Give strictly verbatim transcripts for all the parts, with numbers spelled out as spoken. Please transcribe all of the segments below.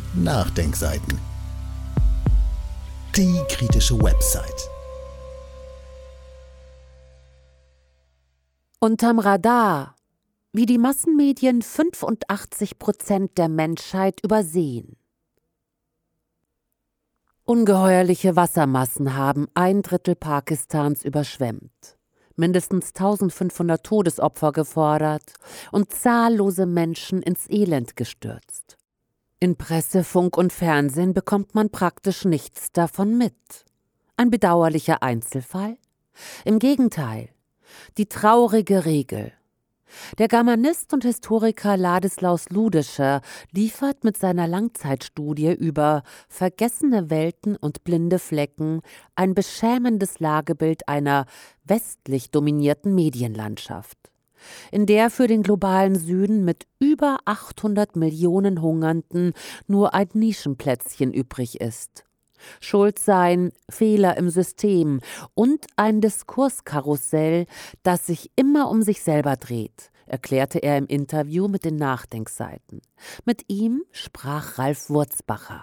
Nachdenkseiten. Die kritische Website. Unterm Radar, wie die Massenmedien fünfundachtzig Prozent der Menschheit übersehen. Ungeheuerliche Wassermassen haben ein Drittel Pakistans überschwemmt, mindestens eintausendfünfhundert Todesopfer gefordert und zahllose Menschen ins Elend gestürzt. In Presse, Funk und Fernsehen bekommt man praktisch nichts davon mit. Ein bedauerlicher Einzelfall? Im Gegenteil, die traurige Regel. Der Germanist und Historiker Ladislaus Ludescher liefert mit seiner Langzeitstudie über vergessene Welten und blinde Flecken ein beschämendes Lagebild einer westlich dominierten Medienlandschaft, in der für den globalen Süden mit über achthundert Millionen Hungernden nur ein Nischenplätzchen übrig ist. Schuld seien Fehler im System und ein Diskurskarussell, das sich immer um sich selber dreht, erklärte er im Interview mit den Nachdenkseiten. Mit ihm sprach Ralf Wurzbacher.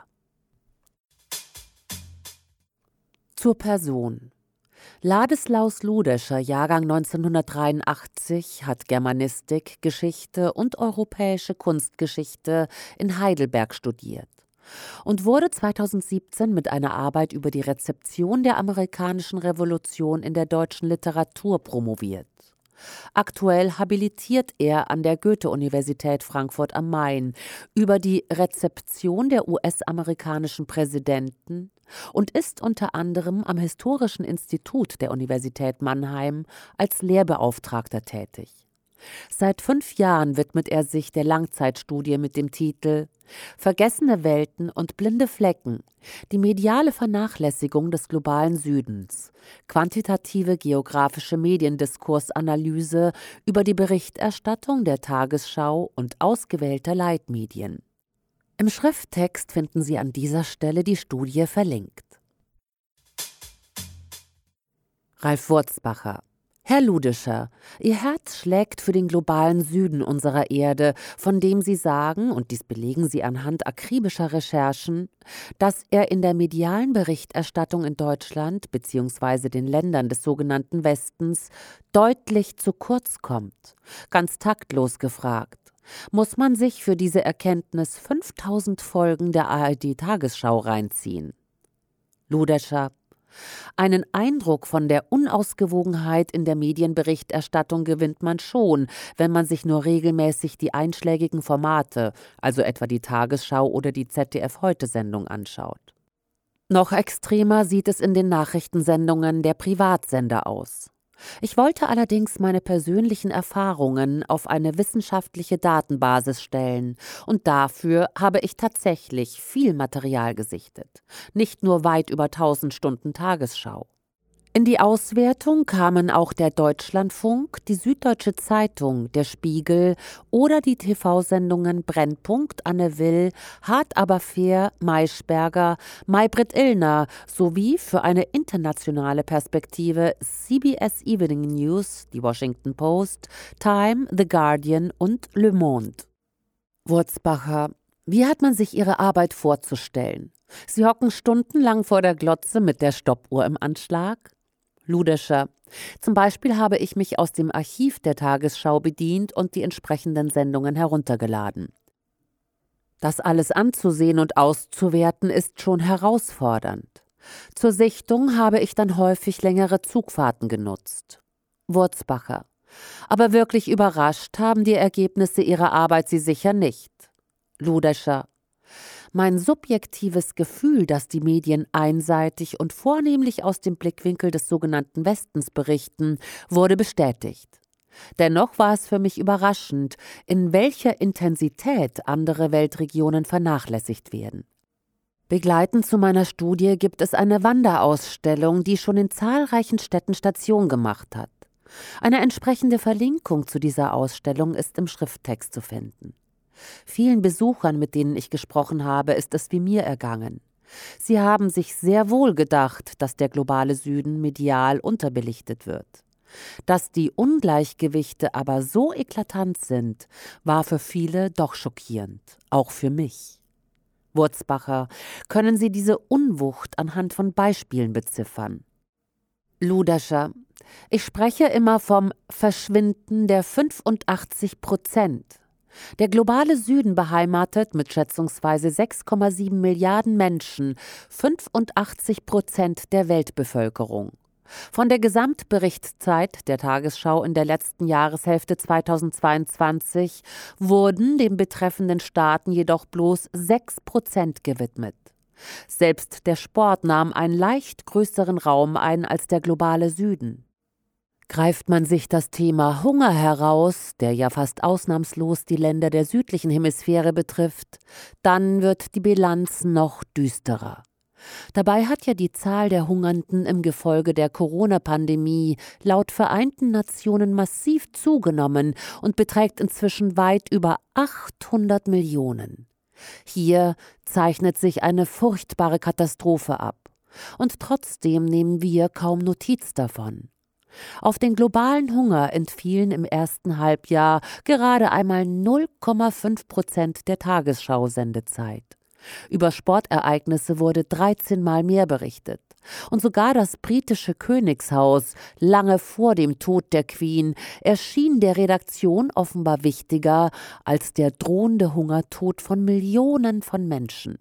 Zur Person. Ladislaus Ludescher, Jahrgang neunzehnhundertdreiundachtzig, hat Germanistik, Geschichte und europäische Kunstgeschichte in Heidelberg studiert und wurde zweitausendsiebzehn mit einer Arbeit über die Rezeption der amerikanischen Revolution in der deutschen Literatur promoviert. Aktuell habilitiert er an der Goethe-Universität Frankfurt am Main über die Rezeption der U S-amerikanischen Präsidenten und ist unter anderem am Historischen Institut der Universität Mannheim als Lehrbeauftragter tätig. Seit fünf Jahren widmet er sich der Langzeitstudie mit dem Titel »Vergessene Welten und blinde Flecken. Die mediale Vernachlässigung des globalen Südens. Quantitative geografische Mediendiskursanalyse über die Berichterstattung der Tagesschau und ausgewählter Leitmedien«. Im Schrifttext finden Sie an dieser Stelle die Studie verlinkt. Ralf Wurzbacher. Herr Ludescher, Ihr Herz schlägt für den globalen Süden unserer Erde, von dem Sie sagen, und dies belegen Sie anhand akribischer Recherchen, dass er in der medialen Berichterstattung in Deutschland bzw. den Ländern des sogenannten Westens deutlich zu kurz kommt. Ganz taktlos gefragt. Muss man sich für diese Erkenntnis fünftausend Folgen der A R D-Tagesschau reinziehen? Ludescher. Einen Eindruck von der Unausgewogenheit in der Medienberichterstattung gewinnt man schon, wenn man sich nur regelmäßig die einschlägigen Formate, also etwa die Tagesschau oder die Z D F-Heute-Sendung anschaut. Noch extremer sieht es in den Nachrichtensendungen der Privatsender aus. Ich wollte allerdings meine persönlichen Erfahrungen auf eine wissenschaftliche Datenbasis stellen und dafür habe ich tatsächlich viel Material gesichtet, nicht nur weit über tausend Stunden Tagesschau. In die Auswertung kamen auch der Deutschlandfunk, die Süddeutsche Zeitung, der Spiegel oder die T V-Sendungen Brennpunkt, Anne Will, Hart aber fair, Maischberger, Maybrit Illner sowie für eine internationale Perspektive C B S Evening News, die Washington Post, Time, The Guardian und Le Monde. Wurzbacher, wie hat man sich Ihre Arbeit vorzustellen? Sie hocken stundenlang vor der Glotze mit der Stoppuhr im Anschlag? Ludescher. Zum Beispiel habe ich mich aus dem Archiv der Tagesschau bedient und die entsprechenden Sendungen heruntergeladen. Das alles anzusehen und auszuwerten ist schon herausfordernd. Zur Sichtung habe ich dann häufig längere Zugfahrten genutzt. Wurzbacher. Aber wirklich überrascht haben die Ergebnisse Ihrer Arbeit Sie sicher nicht. Ludescher. Mein subjektives Gefühl, dass die Medien einseitig und vornehmlich aus dem Blickwinkel des sogenannten Westens berichten, wurde bestätigt. Dennoch war es für mich überraschend, in welcher Intensität andere Weltregionen vernachlässigt werden. Begleitend zu meiner Studie gibt es eine Wanderausstellung, die schon in zahlreichen Städten Station gemacht hat. Eine entsprechende Verlinkung zu dieser Ausstellung ist im Schrifttext zu finden. Vielen Besuchern, mit denen ich gesprochen habe, ist es wie mir ergangen. Sie haben sich sehr wohl gedacht, dass der globale Süden medial unterbelichtet wird. Dass die Ungleichgewichte aber so eklatant sind, war für viele doch schockierend, auch für mich. Wurzbacher, können Sie diese Unwucht anhand von Beispielen beziffern? Luderscher: Ich spreche immer vom Verschwinden der fünfundachtzig Prozent. Der globale Süden beheimatet mit schätzungsweise sechs Komma sieben Milliarden Menschen fünfundachtzig Prozent der Weltbevölkerung. Von der Gesamtberichtszeit der Tagesschau in der letzten Jahreshälfte zweitausendzweiundzwanzig wurden den betreffenden Staaten jedoch bloß sechs Prozent gewidmet. Selbst der Sport nahm einen leicht größeren Raum ein als der globale Süden. Greift man sich das Thema Hunger heraus, der ja fast ausnahmslos die Länder der südlichen Hemisphäre betrifft, dann wird die Bilanz noch düsterer. Dabei hat ja die Zahl der Hungernden im Gefolge der Corona-Pandemie laut Vereinten Nationen massiv zugenommen und beträgt inzwischen weit über achthundert Millionen. Hier zeichnet sich eine furchtbare Katastrophe ab. Und trotzdem nehmen wir kaum Notiz davon. Auf den globalen Hunger entfielen im ersten Halbjahr gerade einmal null Komma fünf Prozent der Tagesschau-Sendezeit. Über Sportereignisse wurde dreizehn Mal mehr berichtet. Und sogar das britische Königshaus, lange vor dem Tod der Queen, erschien der Redaktion offenbar wichtiger als der drohende Hungertod von Millionen von Menschen.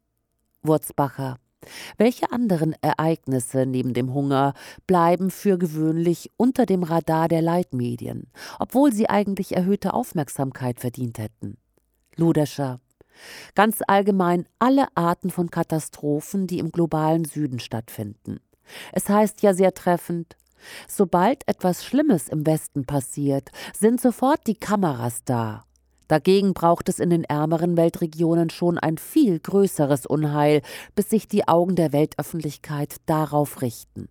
Wurzbacher: Welche anderen Ereignisse neben dem Hunger bleiben für gewöhnlich unter dem Radar der Leitmedien, obwohl sie eigentlich erhöhte Aufmerksamkeit verdient hätten? Luderscher: Ganz allgemein alle Arten von Katastrophen, die im globalen Süden stattfinden. Es heißt ja sehr treffend: Sobald etwas Schlimmes im Westen passiert, sind sofort die Kameras da. Dagegen braucht es in den ärmeren Weltregionen schon ein viel größeres Unheil, bis sich die Augen der Weltöffentlichkeit darauf richten.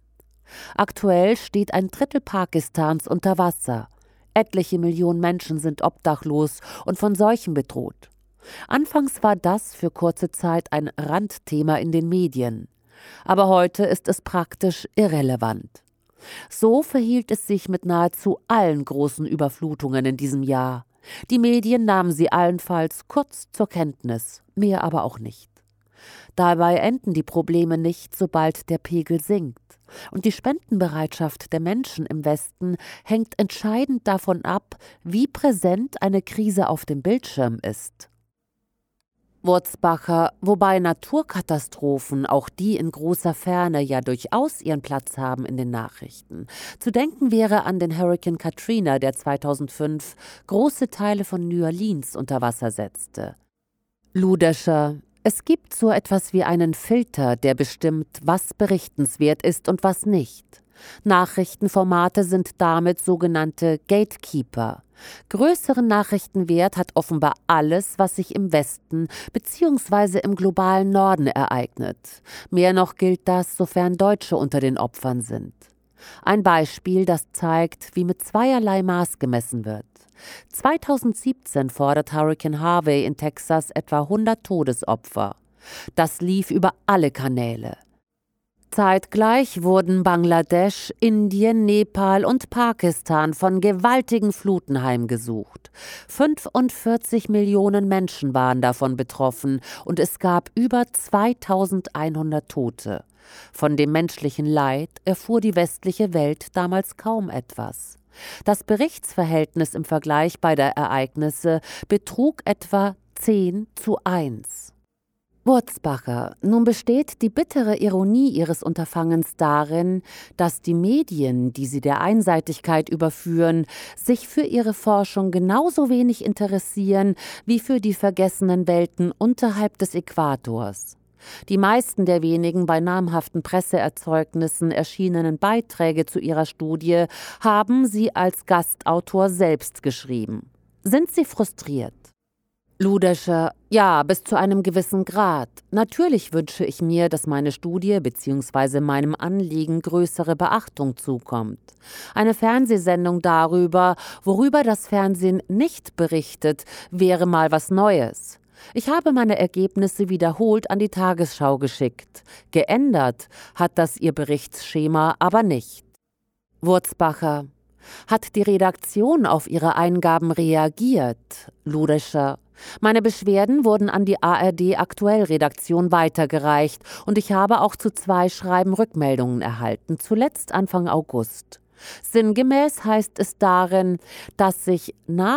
Aktuell steht ein Drittel Pakistans unter Wasser. Etliche Millionen Menschen sind obdachlos und von Seuchen bedroht. Anfangs war das für kurze Zeit ein Randthema in den Medien. Aber heute ist es praktisch irrelevant. So verhielt es sich mit nahezu allen großen Überflutungen in diesem Jahr. Die Medien nahmen sie allenfalls kurz zur Kenntnis, mehr aber auch nicht. Dabei enden die Probleme nicht, sobald der Pegel sinkt. Und die Spendenbereitschaft der Menschen im Westen hängt entscheidend davon ab, wie präsent eine Krise auf dem Bildschirm ist. Wurzbacher: Wobei Naturkatastrophen, auch die in großer Ferne, ja durchaus ihren Platz haben in den Nachrichten. Zu denken wäre an den Hurrikan Katrina, der zweitausendfünf große Teile von New Orleans unter Wasser setzte. Luderscher: Es gibt so etwas wie einen Filter, der bestimmt, was berichtenswert ist und was nicht. Nachrichtenformate sind damit sogenannte Gatekeeper. Größeren Nachrichtenwert hat offenbar alles, was sich im Westen bzw. im globalen Norden ereignet. Mehr noch gilt das, sofern Deutsche unter den Opfern sind. Ein Beispiel, das zeigt, wie mit zweierlei Maß gemessen wird. zweitausendsiebzehn fordert Hurrikan Harvey in Texas etwa hundert Todesopfer. Das lief über alle Kanäle. Zeitgleich wurden Bangladesch, Indien, Nepal und Pakistan von gewaltigen Fluten heimgesucht. fünfundvierzig Millionen Menschen waren davon betroffen und es gab über zweitausendeinhundert Tote. Von dem menschlichen Leid erfuhr die westliche Welt damals kaum etwas. Das Berichtsverhältnis im Vergleich beider Ereignisse betrug etwa zehn zu eins. Wurzbacher: Nun besteht die bittere Ironie Ihres Unterfangens darin, dass die Medien, die Sie der Einseitigkeit überführen, sich für ihre Forschung genauso wenig interessieren wie für die vergessenen Welten unterhalb des Äquators. Die meisten der wenigen bei namhaften Presseerzeugnissen erschienenen Beiträge zu Ihrer Studie haben Sie als Gastautor selbst geschrieben. Sind Sie frustriert? Luderscher: Ja, bis zu einem gewissen Grad. Natürlich wünsche ich mir, dass meine Studie bzw. meinem Anliegen größere Beachtung zukommt. Eine Fernsehsendung darüber, worüber das Fernsehen nicht berichtet, wäre mal was Neues. Ich habe meine Ergebnisse wiederholt an die Tagesschau geschickt. Geändert hat das ihr Berichtsschema aber nicht. Wurzbacher: Hat die Redaktion auf Ihre Eingaben reagiert? Luderscher: Meine Beschwerden wurden an die A R D-Aktuell-Redaktion weitergereicht und ich habe auch zu zwei Schreiben Rückmeldungen erhalten, zuletzt Anfang August. Sinngemäß heißt es darin, dass sich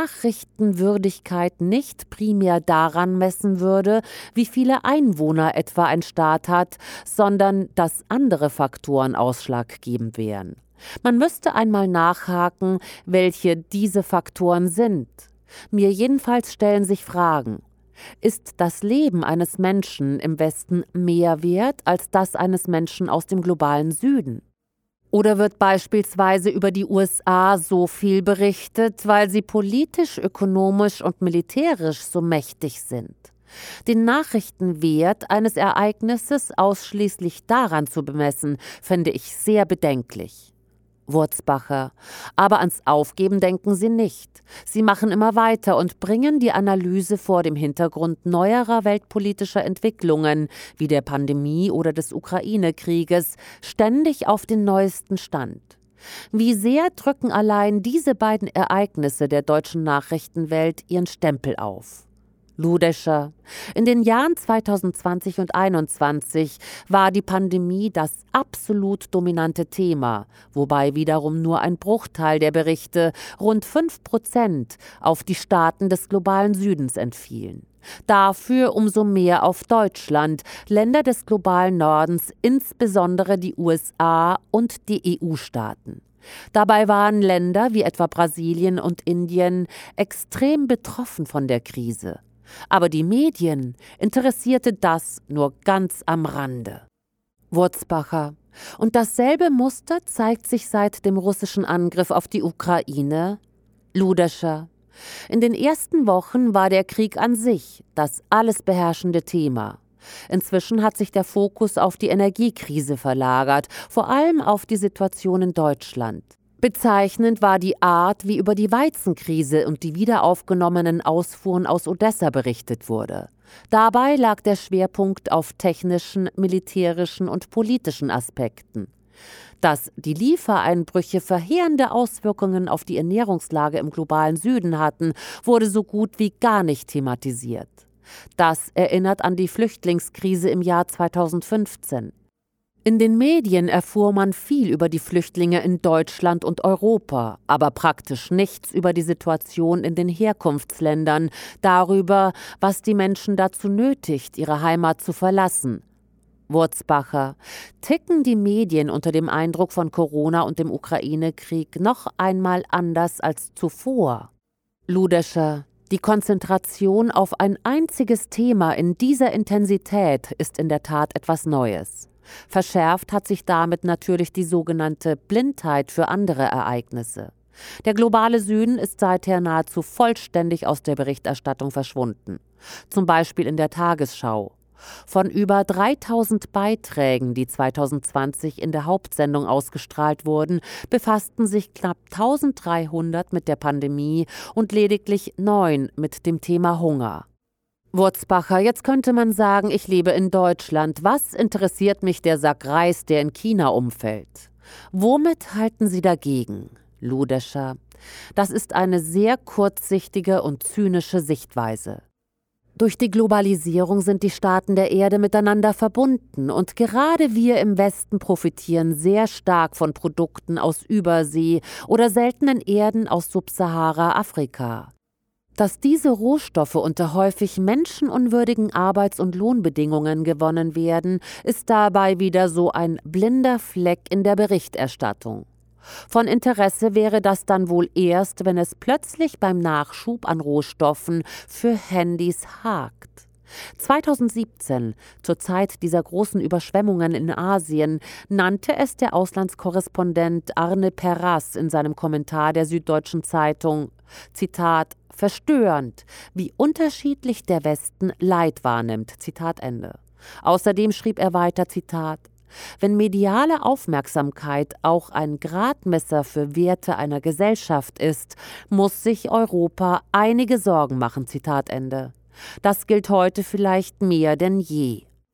Nachrichtenwürdigkeit nicht primär daran messen würde, wie viele Einwohner etwa ein Staat hat, sondern dass andere Faktoren ausschlaggebend wären. Man müsste einmal nachhaken, welche diese Faktoren sind. Mir jedenfalls stellen sich Fragen. Ist das Leben eines Menschen im Westen mehr wert als das eines Menschen aus dem globalen Süden? Oder wird beispielsweise über die U S A so viel berichtet, weil sie politisch, ökonomisch und militärisch so mächtig sind? Den Nachrichtenwert eines Ereignisses ausschließlich daran zu bemessen, finde ich sehr bedenklich. Wurzbacher. Aber ans Aufgeben denken Sie nicht. Sie machen immer weiter und bringen die Analyse vor dem Hintergrund neuerer weltpolitischer Entwicklungen, wie der Pandemie oder des Ukraine-Krieges, ständig auf den neuesten Stand. Wie sehr drücken allein diese beiden Ereignisse der deutschen Nachrichtenwelt ihren Stempel auf? Ludescher. In den Jahren zweitausendzwanzig und einundzwanzig war die Pandemie das absolut dominante Thema, wobei wiederum nur ein Bruchteil der Berichte, rund fünf Prozent, auf die Staaten des globalen Südens entfielen. Dafür umso mehr auf Deutschland, Länder des globalen Nordens, insbesondere die U S A und die E U-Staaten. Dabei waren Länder wie etwa Brasilien und Indien extrem betroffen von der Krise. Aber die Medien interessierte das nur ganz am Rande. Wurzbacher. Und dasselbe Muster zeigt sich seit dem russischen Angriff auf die Ukraine? Ludescher. In den ersten Wochen war der Krieg an sich das alles beherrschende Thema. Inzwischen hat sich der Fokus auf die Energiekrise verlagert, vor allem auf die Situation in Deutschland. Bezeichnend war die Art, wie über die Weizenkrise und die wiederaufgenommenen Ausfuhren aus Odessa berichtet wurde. Dabei lag der Schwerpunkt auf technischen, militärischen und politischen Aspekten. Dass die Liefereinbrüche verheerende Auswirkungen auf die Ernährungslage im globalen Süden hatten, wurde so gut wie gar nicht thematisiert. Das erinnert an die Flüchtlingskrise im Jahr zweitausendfünfzehn. In den Medien erfuhr man viel über die Flüchtlinge in Deutschland und Europa, aber praktisch nichts über die Situation in den Herkunftsländern, darüber, was die Menschen dazu nötigt, ihre Heimat zu verlassen. Wurzbacher. Ticken die Medien unter dem Eindruck von Corona und dem Ukraine-Krieg noch einmal anders als zuvor? Ludescher. Die Konzentration auf ein einziges Thema in dieser Intensität ist in der Tat etwas Neues. Verschärft hat sich damit natürlich die sogenannte Blindheit für andere Ereignisse. Der globale Süden ist seither nahezu vollständig aus der Berichterstattung verschwunden. Zum Beispiel in der Tagesschau. Von über dreitausend Beiträgen, die zweitausendzwanzig in der Hauptsendung ausgestrahlt wurden, befassten sich knapp dreizehnhundert mit der Pandemie und lediglich neun mit dem Thema Hunger. Wurzbacher, jetzt könnte man sagen, ich lebe in Deutschland. Was interessiert mich der Sack Reis, der in China umfällt? Womit halten Sie dagegen? Ludescher. Das ist eine sehr kurzsichtige und zynische Sichtweise. Durch die Globalisierung sind die Staaten der Erde miteinander verbunden und gerade wir im Westen profitieren sehr stark von Produkten aus Übersee oder seltenen Erden aus Subsahara-Afrika. Dass diese Rohstoffe unter häufig menschenunwürdigen Arbeits- und Lohnbedingungen gewonnen werden, ist dabei wieder so ein blinder Fleck in der Berichterstattung. Von Interesse wäre das dann wohl erst, wenn es plötzlich beim Nachschub an Rohstoffen für Handys hakt. zweitausendsiebzehn, zur Zeit dieser großen Überschwemmungen in Asien, nannte es der Auslandskorrespondent Arne Perras in seinem Kommentar der Süddeutschen Zeitung, Zitat, verstörend, wie unterschiedlich der Westen Leid wahrnimmt, Zitat Ende. Außerdem schrieb er weiter, Zitat, wenn mediale Aufmerksamkeit auch ein Gradmesser für Werte einer Gesellschaft ist, muss sich Europa einige Sorgen machen, Zitat Ende. Das gilt heute vielleicht mehr denn je.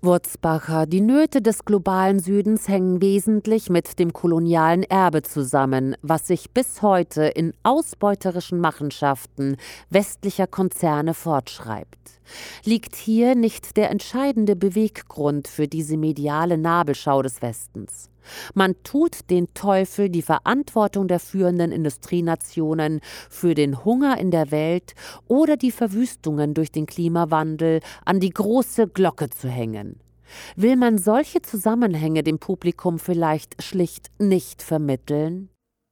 Wurzbacher, die Nöte des globalen Südens hängen wesentlich mit dem kolonialen Erbe zusammen, was sich bis heute in ausbeuterischen Machenschaften westlicher Konzerne fortschreibt. Liegt hier nicht der entscheidende Beweggrund für diese mediale Nabelschau des Westens? Man tut den Teufel die Verantwortung der führenden Industrienationen für den Hunger in der Welt oder die Verwüstungen durch den Klimawandel an die große Glocke zu hängen. Will man solche Zusammenhänge dem Publikum vielleicht schlicht nicht vermitteln?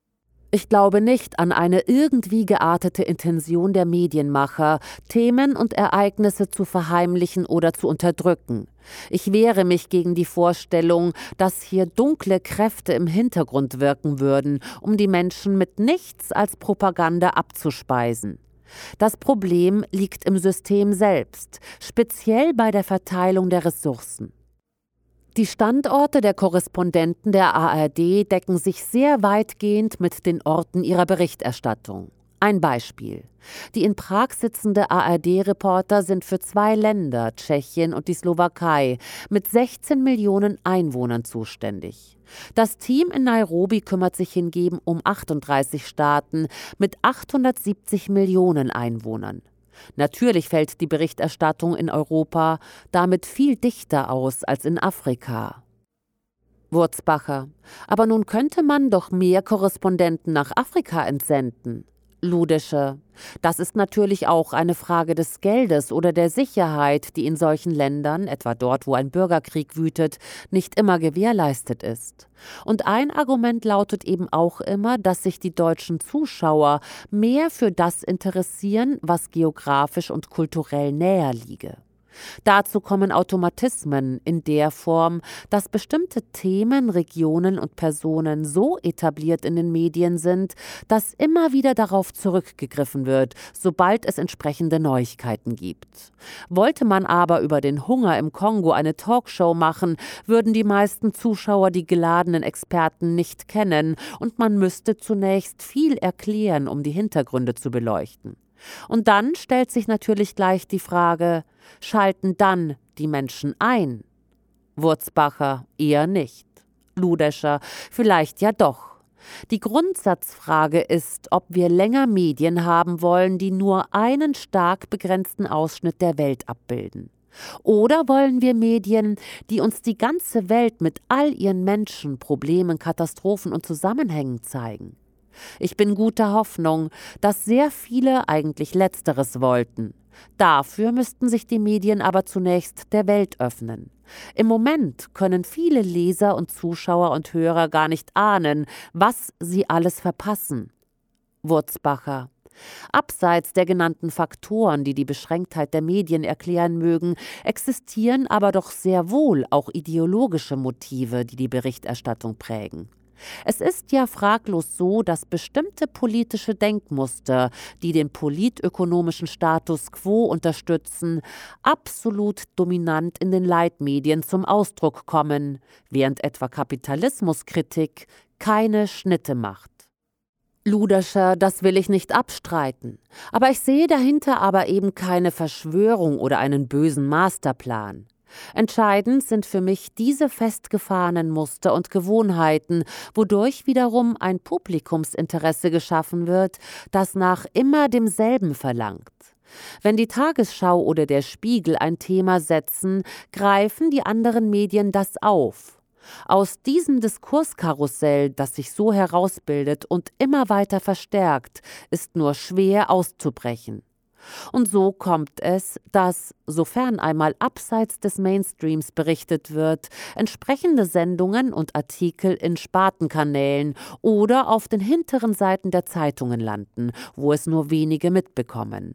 Ich glaube nicht an eine irgendwie geartete Intention der Medienmacher, Themen und Ereignisse zu verheimlichen oder zu unterdrücken. Ich wehre mich gegen die Vorstellung, dass hier dunkle Kräfte im Hintergrund wirken würden, um die Menschen mit nichts als Propaganda abzuspeisen. Das Problem liegt im System selbst, speziell bei der Verteilung der Ressourcen. Die Standorte der Korrespondenten der A R D decken sich sehr weitgehend mit den Orten ihrer Berichterstattung. Ein Beispiel. Die in Prag sitzende A R D-Reporter sind für zwei Länder, Tschechien und die Slowakei, mit sechzehn Millionen Einwohnern zuständig. Das Team in Nairobi kümmert sich hingegen um achtunddreißig Staaten mit achthundertsiebzig Millionen Einwohnern. Natürlich fällt die Berichterstattung in Europa damit viel dichter aus als in Afrika. Wurzbacher. Aber nun könnte man doch mehr Korrespondenten nach Afrika entsenden. Ludische. Das ist natürlich auch eine Frage des Geldes oder der Sicherheit, die in solchen Ländern, etwa dort, wo ein Bürgerkrieg wütet, nicht immer gewährleistet ist. Und ein Argument lautet eben auch immer, dass sich die deutschen Zuschauer mehr für das interessieren, was geografisch und kulturell näher liege. Dazu kommen Automatismen in der Form, dass bestimmte Themen, Regionen und Personen so etabliert in den Medien sind, dass immer wieder darauf zurückgegriffen wird, sobald es entsprechende Neuigkeiten gibt. Wollte man aber über den Hunger im Kongo eine Talkshow machen, würden die meisten Zuschauer die geladenen Experten nicht kennen und man müsste zunächst viel erklären, um die Hintergründe zu beleuchten. Und dann stellt sich natürlich gleich die Frage, schalten dann die Menschen ein? Wurzbacher eher nicht. Ludescher vielleicht ja doch. Die Grundsatzfrage ist, ob wir länger Medien haben wollen, die nur einen stark begrenzten Ausschnitt der Welt abbilden. Oder wollen wir Medien, die uns die ganze Welt mit all ihren Menschen, Problemen, Katastrophen und Zusammenhängen zeigen? Ich bin guter Hoffnung, dass sehr viele eigentlich Letzteres wollten. Dafür müssten sich die Medien aber zunächst der Welt öffnen. Im Moment können viele Leser und Zuschauer und Hörer gar nicht ahnen, was sie alles verpassen. Wurzbacher. Abseits der genannten Faktoren, die die Beschränktheit der Medien erklären mögen, existieren aber doch sehr wohl auch ideologische Motive, die die Berichterstattung prägen. Es ist ja fraglos so, dass bestimmte politische Denkmuster, die den politökonomischen Status quo unterstützen, absolut dominant in den Leitmedien zum Ausdruck kommen, während etwa Kapitalismuskritik keine Schnitte macht. Ludescher, das will ich nicht abstreiten, aber ich sehe dahinter aber eben keine Verschwörung oder einen bösen Masterplan. Entscheidend sind für mich diese festgefahrenen Muster und Gewohnheiten, wodurch wiederum ein Publikumsinteresse geschaffen wird, das nach immer demselben verlangt. Wenn die Tagesschau oder der Spiegel ein Thema setzen, greifen die anderen Medien das auf. Aus diesem Diskurskarussell, das sich so herausbildet und immer weiter verstärkt, ist nur schwer auszubrechen. Und so kommt es, dass, sofern einmal abseits des Mainstreams berichtet wird, entsprechende Sendungen und Artikel in Spartenkanälen oder auf den hinteren Seiten der Zeitungen landen, wo es nur wenige mitbekommen.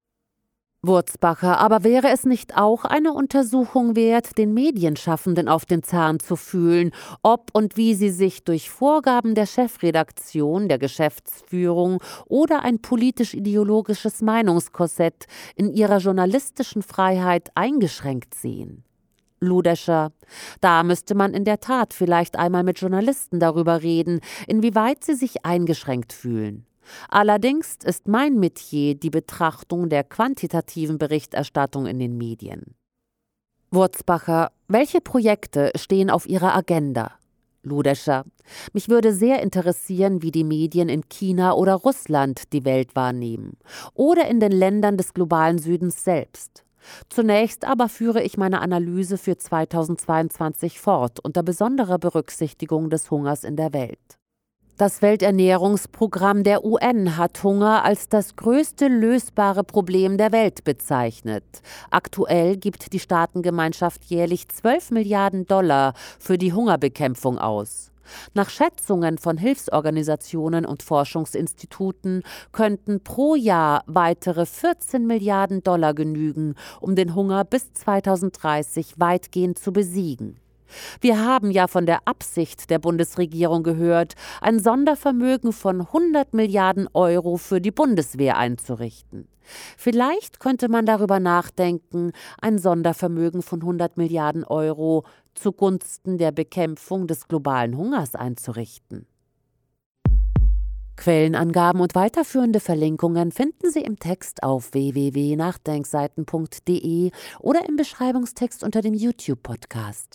Wurzbacher, aber wäre es nicht auch eine Untersuchung wert, den Medienschaffenden auf den Zahn zu fühlen, ob und wie sie sich durch Vorgaben der Chefredaktion, der Geschäftsführung oder ein politisch-ideologisches Meinungskorsett in ihrer journalistischen Freiheit eingeschränkt sehen? Ludescher, da müsste man in der Tat vielleicht einmal mit Journalisten darüber reden, inwieweit sie sich eingeschränkt fühlen. Allerdings ist mein Metier die Betrachtung der quantitativen Berichterstattung in den Medien. Wurzbacher, welche Projekte stehen auf Ihrer Agenda? Ludescher, mich würde sehr interessieren, wie die Medien in China oder Russland die Welt wahrnehmen oder in den Ländern des globalen Südens selbst. Zunächst aber führe ich meine Analyse für zweitausendzweiundzwanzig fort, unter besonderer Berücksichtigung des Hungers in der Welt. Das Welternährungsprogramm der U N hat Hunger als das größte lösbare Problem der Welt bezeichnet. Aktuell gibt die Staatengemeinschaft jährlich zwölf Milliarden Dollar für die Hungerbekämpfung aus. Nach Schätzungen von Hilfsorganisationen und Forschungsinstituten könnten pro Jahr weitere vierzehn Milliarden Dollar genügen, um den Hunger bis zweitausenddreißig weitgehend zu besiegen. Wir haben ja von der Absicht der Bundesregierung gehört, ein Sondervermögen von hundert Milliarden Euro für die Bundeswehr einzurichten. Vielleicht könnte man darüber nachdenken, ein Sondervermögen von hundert Milliarden Euro zugunsten der Bekämpfung des globalen Hungers einzurichten. Quellenangaben und weiterführende Verlinkungen finden Sie im Text auf w w w punkt nachdenkseiten punkt d e oder im Beschreibungstext unter dem YouTube-Podcast.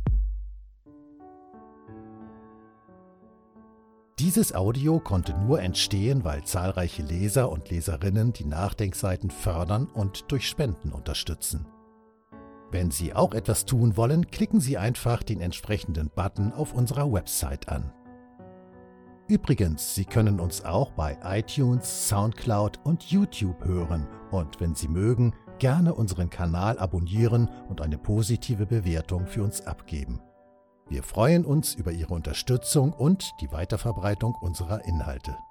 Dieses Audio konnte nur entstehen, weil zahlreiche Leser und Leserinnen die Nachdenkseiten fördern und durch Spenden unterstützen. Wenn Sie auch etwas tun wollen, klicken Sie einfach den entsprechenden Button auf unserer Website an. Übrigens, Sie können uns auch bei iTunes, Soundcloud und YouTube hören und wenn Sie mögen, gerne unseren Kanal abonnieren und eine positive Bewertung für uns abgeben. Wir freuen uns über Ihre Unterstützung und die Weiterverbreitung unserer Inhalte.